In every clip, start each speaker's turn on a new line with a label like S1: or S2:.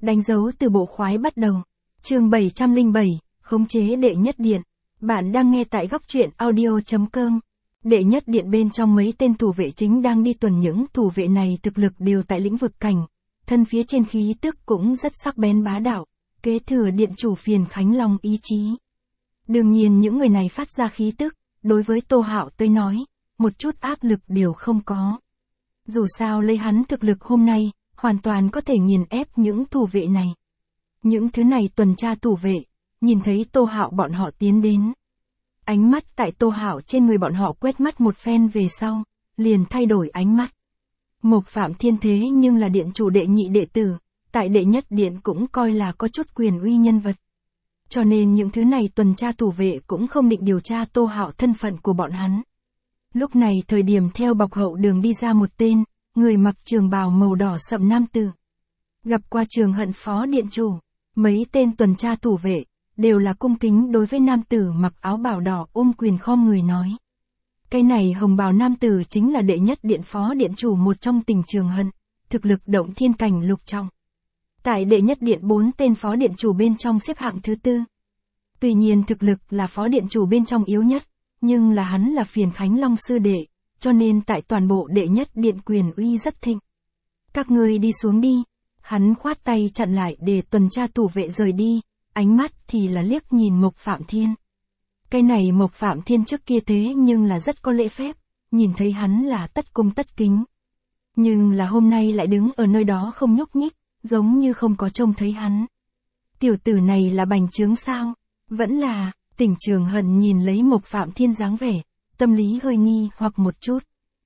S1: Đánh dấu từ bộ khoái bắt đầu. Chương 707, khống chế đệ nhất điện. Bạn đang nghe tại góc truyện audio.com. Đệ nhất điện bên trong mấy tên thủ vệ chính đang đi tuần, những thủ vệ này thực lực đều tại lĩnh vực cảnh. Thân phía trên khí tức cũng rất sắc bén bá đạo, kế thừa điện chủ Phiền Khánh Long ý chí. Đương nhiên những người này phát ra khí tức, đối với Tô Hạo tới nói, một chút áp lực đều không có. Dù sao lấy hắn thực lực hôm nay, hoàn toàn có thể nghiền ép những thủ vệ này. Những thứ này tuần tra thủ vệ, nhìn thấy Tô Hạo bọn họ tiến đến. Ánh mắt tại Tô Hạo trên người bọn họ quét mắt một phen về sau, liền thay đổi ánh mắt. Mộc Phạm Thiên thế nhưng là điện chủ đệ nhị đệ tử, tại đệ nhất điện cũng coi là có chút quyền uy nhân vật. Cho nên những thứ này tuần tra thủ vệ cũng không định điều tra Tô Hạo thân phận của bọn hắn. Lúc này thời điểm theo bọc hậu đường đi ra một tên, người mặc trường bào màu đỏ sậm nam tử. Gặp qua Trường Hận phó điện chủ, mấy tên tuần tra thủ vệ, đều là cung kính đối với nam tử mặc áo bào đỏ ôm quyền khom người nói. Cái này hồng bào nam tử chính là đệ nhất điện phó điện chủ một trong Tỉnh Trường Hận, thực lực động thiên cảnh lục trọng. Tại đệ nhất điện 4 tên phó điện chủ bên trong xếp hạng thứ 4. Tuy nhiên thực lực là phó điện chủ bên trong yếu nhất, nhưng là hắn là Phiền Khánh Long sư đệ, cho nên tại toàn bộ đệ nhất điện quyền uy rất thịnh. Các ngươi đi xuống đi. Hắn khoát tay chặn lại để tuần tra thủ vệ rời đi, ánh mắt thì là liếc nhìn Mộc Phạm Thiên. Cái này Mộc Phạm Thiên trước kia thế nhưng là rất có lễ phép, nhìn thấy hắn là tất cung tất kính. Nhưng là hôm nay lại đứng ở nơi đó không nhúc nhích, giống như không có trông thấy hắn. Tiểu tử này là bành trướng sao? Vẫn là, Tỉnh Trường Hận nhìn lấy Mộc Phạm Thiên dáng vẻ, tâm lý hơi nghi hoặc một chút.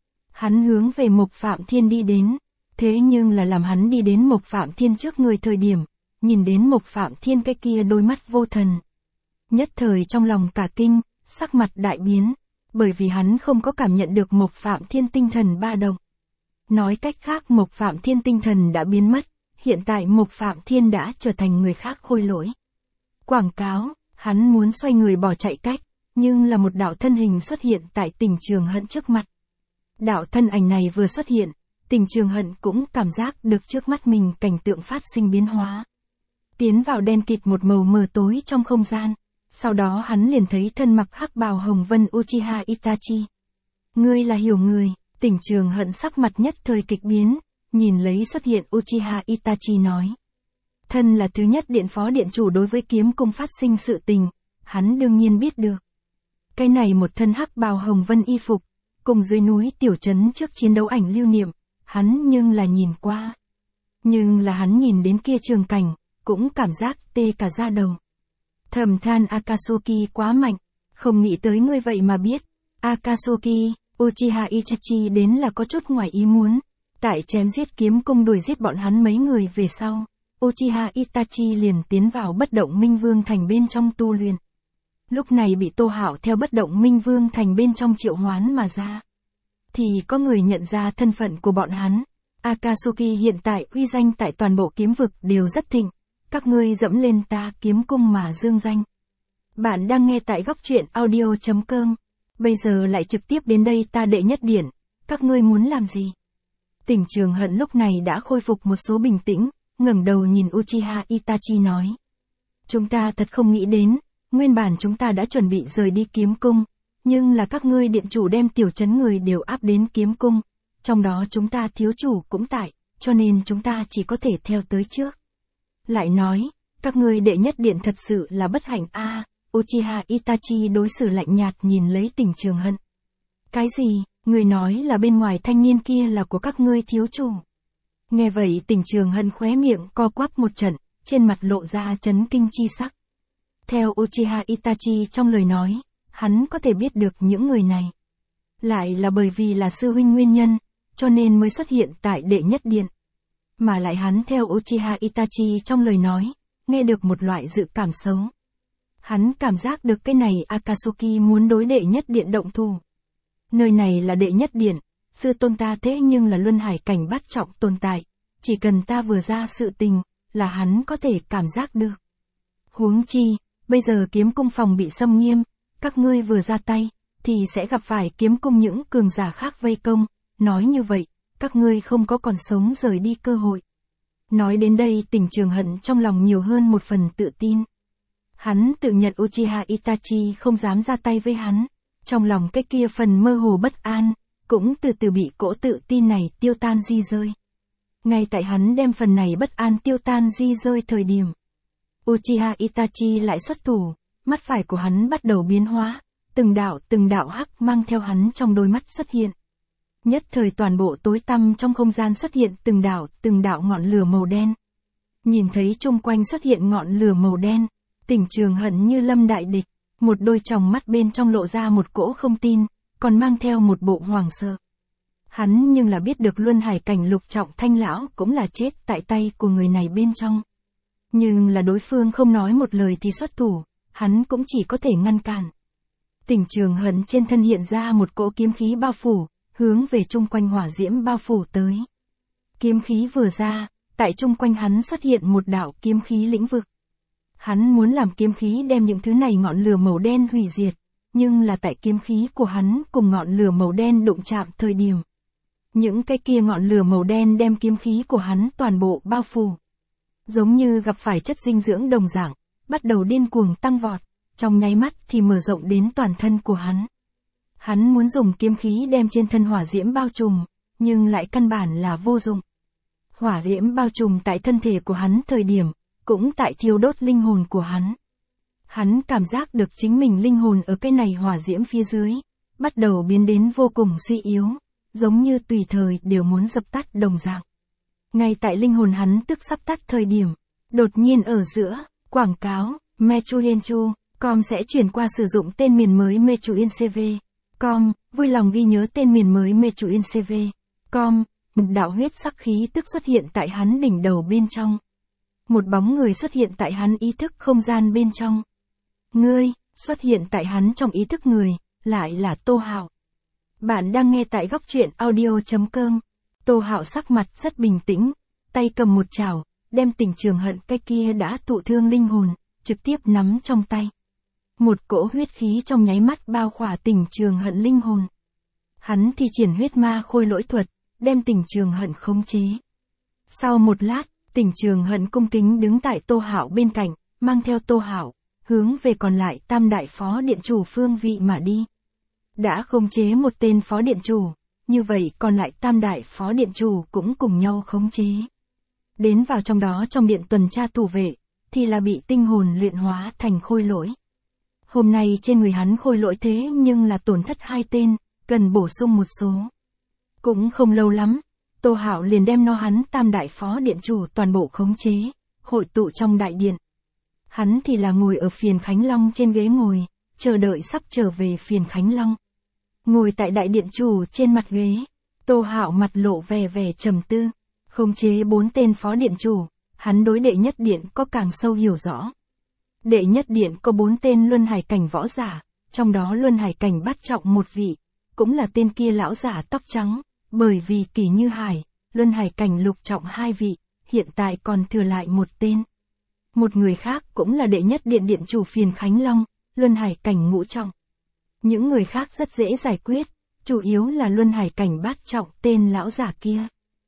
S1: Hắn hướng về Mộc Phạm Thiên đi đến, thế nhưng là làm hắn đi đến Mộc Phạm Thiên trước người thời điểm, nhìn đến Mộc Phạm Thiên cái kia đôi mắt vô thần. Nhất thời trong lòng cả kinh, sắc mặt đại biến, bởi vì hắn không có cảm nhận được Mộc Phạm Thiên tinh thần ba động. Nói cách khác Mộc Phạm Thiên tinh thần đã biến mất, hiện tại Mộc Phạm Thiên đã trở thành người khác khôi lỗi. Quảng cáo, hắn muốn xoay người bỏ chạy cách, nhưng là một đạo thân hình xuất hiện tại Tỉnh Trường Hận trước mặt. Đạo thân ảnh này vừa xuất hiện, Tỉnh Trường Hận cũng cảm giác được trước mắt mình cảnh tượng phát sinh biến hóa. Tiến vào đen kịt một màu mờ tối trong không gian, sau đó hắn liền thấy thân mặc hắc bào hồng vân Uchiha Itachi. Ngươi là hiểu người, Tỉnh Trường Hận sắc mặt nhất thời kịch biến, nhìn lấy xuất hiện Uchiha Itachi nói. Thân là thứ nhất điện phó điện chủ đối với kiếm cung phát sinh sự tình, hắn đương nhiên biết được. Cái này một thân hắc bào hồng vân y phục, cùng dưới núi tiểu trấn trước chiến đấu ảnh lưu niệm, hắn nhưng là nhìn qua. Nhưng là hắn nhìn đến kia trường cảnh, cũng cảm giác tê cả da đầu. Thầm than Akatsuki quá mạnh, không nghĩ tới ngươi vậy mà biết. Akatsuki, Uchiha Itachi đến là có chút ngoài ý muốn. Tại chém giết kiếm cung đuổi giết bọn hắn mấy người về sau, Uchiha Itachi liền tiến vào bất động minh vương thành bên trong tu luyện. Lúc này bị Tô Hạo theo bất động minh vương thành bên trong triệu hoán mà ra. Thì có người nhận ra thân phận của bọn hắn. Akatsuki hiện tại uy danh tại toàn bộ kiếm vực đều rất thịnh. Các ngươi dẫm lên ta kiếm cung mà dương danh. Bạn đang nghe tại góc truyện audio.com. Bây giờ lại trực tiếp đến đây ta đệ nhất điện. Các ngươi muốn làm gì? Tỉnh Trường Hận lúc này đã khôi phục một số bình tĩnh, ngẩng đầu nhìn Uchiha Itachi nói. Chúng ta thật không nghĩ đến, nguyên bản chúng ta đã chuẩn bị rời đi kiếm cung, nhưng là các ngươi điện chủ đem tiểu trấn người đều áp đến kiếm cung, trong đó chúng ta thiếu chủ cũng tại, cho nên chúng ta chỉ có thể theo tới trước. Lại nói, các ngươi đệ nhất điện thật sự là bất hạnh a. Uchiha Itachi đối xử lạnh nhạt nhìn lấy Tỉnh Trường Hận. Cái gì, người nói là bên ngoài thanh niên kia là của các ngươi thiếu chủ? Nghe vậy Tỉnh Trường Hận khóe miệng co quắp một trận, trên mặt lộ ra chấn kinh chi sắc. Theo Uchiha Itachi trong lời nói, hắn có thể biết được những người này. Lại là bởi vì là sư huynh nguyên nhân, cho nên mới xuất hiện tại đệ nhất điện. Mà lại hắn theo Uchiha Itachi trong lời nói, nghe được một loại dự cảm xấu. Hắn cảm giác được cái này Akatsuki muốn đối đệ nhất điện động thủ. Nơi này là đệ nhất điện, sư tôn ta thế nhưng là luân hải cảnh bát trọng tồn tại. Chỉ cần ta vừa ra sự tình, là hắn có thể cảm giác được. Huống chi, bây giờ kiếm cung phòng bị xâm nghiêm, các ngươi vừa ra tay, thì sẽ gặp phải kiếm cung những cường giả khác vây công. Nói như vậy, các ngươi không có còn sống rời đi cơ hội. Nói đến đây Tỉnh Trường Hận trong lòng nhiều hơn một phần tự tin. Hắn tự nhận Uchiha Itachi không dám ra tay với hắn. Trong lòng cái kia phần mơ hồ bất an, cũng từ từ bị cỗ tự tin này tiêu tan di rơi. Ngay tại hắn đem phần này bất an tiêu tan di rơi thời điểm, Uchiha Itachi lại xuất thủ, mắt phải của hắn bắt đầu biến hóa, từng đạo hắc mang theo hắn trong đôi mắt xuất hiện. Nhất thời toàn bộ tối tăm trong không gian xuất hiện từng đạo ngọn lửa màu đen. Nhìn thấy chung quanh xuất hiện ngọn lửa màu đen, Tỉnh Trường Hận như lâm đại địch, một đôi tròng mắt bên trong lộ ra một cỗ không tin, còn mang theo một bộ hoảng sợ. Hắn nhưng là biết được Luân Hải cảnh Lục Trọng Thanh lão cũng là chết tại tay của người này bên trong. Nhưng là đối phương không nói một lời thì xuất thủ, hắn cũng chỉ có thể ngăn cản. Tỉnh Trường Hận trên thân hiện ra một cỗ kiếm khí bao phủ, hướng về chung quanh hỏa diễm bao phủ tới. Kiếm khí vừa ra, tại chung quanh hắn xuất hiện một đạo kiếm khí lĩnh vực. Hắn muốn làm kiếm khí đem những thứ này ngọn lửa màu đen hủy diệt, nhưng là tại kiếm khí của hắn cùng ngọn lửa màu đen đụng chạm thời điểm. Những cái kia ngọn lửa màu đen đem kiếm khí của hắn toàn bộ bao phủ. Giống như gặp phải chất dinh dưỡng đồng dạng, bắt đầu điên cuồng tăng vọt, trong nháy mắt thì mở rộng đến toàn thân của hắn. Hắn muốn dùng kiếm khí đem trên thân hỏa diễm bao trùm, nhưng lại căn bản là vô dụng. Hỏa diễm bao trùm tại thân thể của hắn thời điểm, cũng tại thiêu đốt linh hồn của hắn. Hắn cảm giác được chính mình linh hồn ở cái này hỏa diễm phía dưới, bắt đầu biến đến vô cùng suy yếu, giống như tùy thời đều muốn dập tắt đồng dạng. Ngay tại linh hồn hắn tức sắp tắt thời điểm, đột nhiên ở giữa, quảng cáo, Mechuyenchu.com sẽ chuyển qua sử dụng tên miền mới Mechuyencv.com, vui lòng ghi nhớ tên miền mới Mechuyencv.com, một đạo huyết sắc khí tức xuất hiện tại hắn đỉnh đầu bên trong. Một bóng người xuất hiện tại hắn ý thức không gian bên trong. Ngươi, xuất hiện tại hắn trong ý thức người, lại là Tô Hạo. Bạn đang nghe tại góc truyện audio.com. Tô Hạo sắc mặt rất bình tĩnh, tay cầm một chảo, đem Tỉnh Trường Hận cái kia đã thụ thương linh hồn, trực tiếp nắm trong tay. Một cỗ huyết khí trong nháy mắt bao khỏa Tỉnh Trường Hận linh hồn. Hắn thi triển huyết ma khôi lỗi thuật, đem Tỉnh Trường Hận khống chế. Sau một lát, Tỉnh Trường Hận cung kính đứng tại Tô Hạo bên cạnh, mang theo Tô Hạo, hướng về còn lại tam đại phó điện chủ phương vị mà đi. Đã khống chế một tên phó điện chủ, như vậy còn lại tam đại phó điện chủ cũng cùng nhau khống chế. Đến vào trong đó trong điện tuần tra thủ vệ, thì là bị tinh hồn luyện hóa thành khôi lỗi. Hôm nay trên người hắn khôi lỗi thế nhưng là tổn thất 2 tên, cần bổ sung một số. Cũng không lâu lắm, Tô Hạo liền đem hắn tam đại phó điện chủ toàn bộ khống chế, hội tụ trong đại điện. Hắn thì là ngồi ở Phiền Khánh Long trên ghế ngồi, chờ đợi sắp trở về Phiền Khánh Long. Ngồi tại đại điện chủ trên mặt ghế, Tô Hạo mặt lộ vẻ trầm tư, khống chế 4 tên phó điện chủ, hắn đối đệ nhất điện có càng sâu hiểu rõ. Đệ nhất điện có 4 tên luân hải cảnh võ giả, trong đó luân hải cảnh bát trọng một vị, cũng là tên kia lão giả tóc trắng, bởi vì Kỷ Như Hải, luân hải cảnh lục trọng 2 vị, hiện tại còn thừa lại một tên. Một người khác cũng là đệ nhất điện điện chủ Phiền Khánh Long, luân hải cảnh ngũ trọng. Những người khác rất dễ giải quyết, chủ yếu là luân hải cảnh bát trọng tên lão giả kia.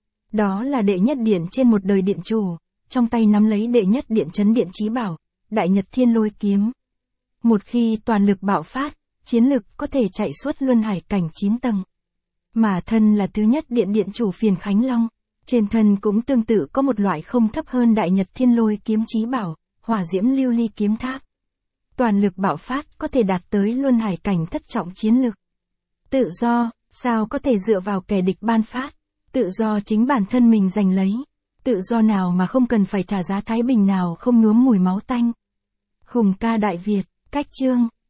S1: Đó là đệ nhất điện trên một đời điện chủ, trong tay nắm lấy đệ nhất điện trấn điện chí bảo, Đại Nhật Thiên Lôi kiếm. Một khi toàn lực bạo phát, chiến lực có thể chạy suốt luân hải cảnh 9 tầng. Mà thân là thứ nhất điện điện chủ Phiền Khánh Long, trên thân cũng tương tự có một loại không thấp hơn Đại Nhật Thiên Lôi kiếm chí bảo, Hỏa Diễm Lưu Ly kiếm tháp. Toàn lực bạo phát có thể đạt tới luân hải cảnh thất trọng chiến lực. Tự do, sao có thể dựa vào kẻ địch ban phát, tự do chính bản thân mình giành lấy, tự do nào mà không cần phải trả giá thái bình nào không nhuốm mùi máu tanh. Hùng ca Đại Việt, cách chương.